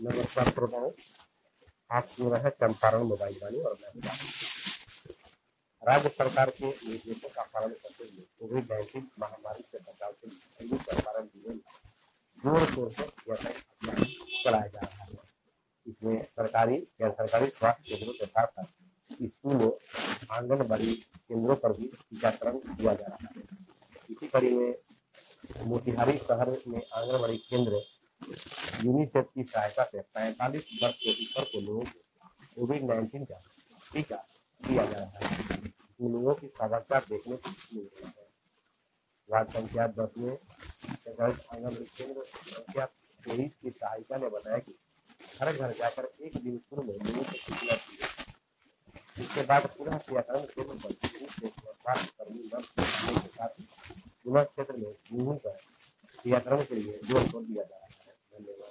नमस्कार श्रोताओं, आप सुन रहे हैं चंपारण मोबाइल वाणी और मैं हूं राहुल। राज्य सरकार के निर्देशों का पालन करते हुए कोविड-19 महामारी से बचाव के लिए दिल्ली चंपारण जिले में जोर शोर से टीकाकरण अभियान चलाया जा रहा है। इसमें सरकारी गैर सरकारी स्वास्थ्य केंद्रों के साथ साथ स्कूलों, आंगनबाड़ी केंद्रों पर भी टीकाकरण किया जा रहा है। इसी कड़ी में मोतिहारी शहर में आंगनबाड़ी केंद्र यूनिसेफ की सहायता से 45 वर्ष के ऊपर के लोगों को कोविड-19 का टीका दिया जा रहा है। इन लोगों की समाचार देखने को मिल रही है। वार्ड संख्या 10 में आंगनबाड़ी केंद्र संख्या 23 की सहायिका ने बताया कि घर घर जाकर एक दिन पूर्व में लोगों को सूचना दी गई। इसके बाद पुनः टीकाकरण केंद्र पर स्वास्थ्य कर्मी नर्स के साथ पुनः क्षेत्र में घूम कर टीकाकरण के लिए जोर शोर दिया जा रहा है। धन्यवाद।